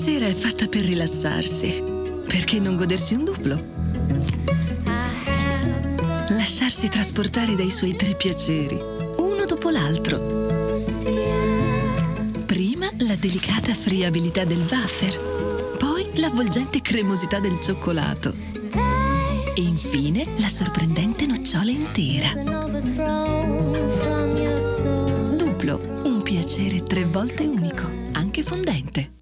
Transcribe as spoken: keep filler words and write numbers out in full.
sera è fatta per rilassarsi. Perché non godersi un duplo? Lasciarsi trasportare dai suoi tre piaceri, uno dopo l'altro. Prima la delicata friabilità del wafer, poi l'avvolgente cremosità del cioccolato e infine la sorprendente nocciola intera. Duplo, un piacere tre volte unico, anche fondente.